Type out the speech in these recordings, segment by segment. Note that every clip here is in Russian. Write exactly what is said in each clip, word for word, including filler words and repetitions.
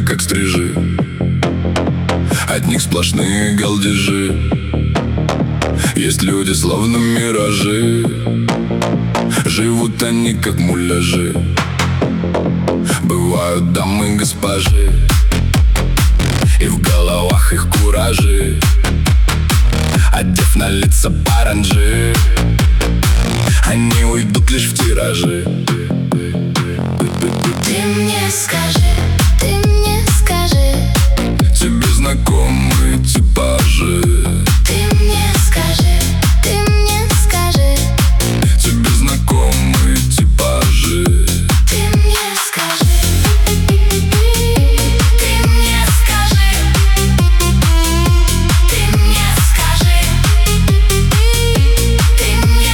как стрижи. От них сплошные галдежи. Есть люди, словно миражи. Живут они, как муляжи. Бывают дамы госпожи, и в головах их куражи. Одев на лица паранджи, они уйдут лишь в тиражи. Ты мне скажи, ты мне скажи, тебе знакомы типажи. ты мне скажи, ты мне скажи, тебе знакомы типажи. ты мне скажи, ты мне скажи, ты мне скажи, ты мне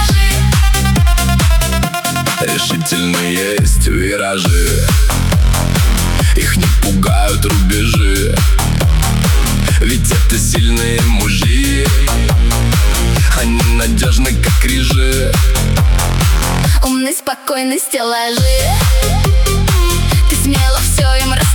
скажи. Решительные есть виражи, их не пугают рубежи. Ведь это сильные мужи, они надежны, как режи. Умный, спокойный стеллажи, ты смело все им расскажи.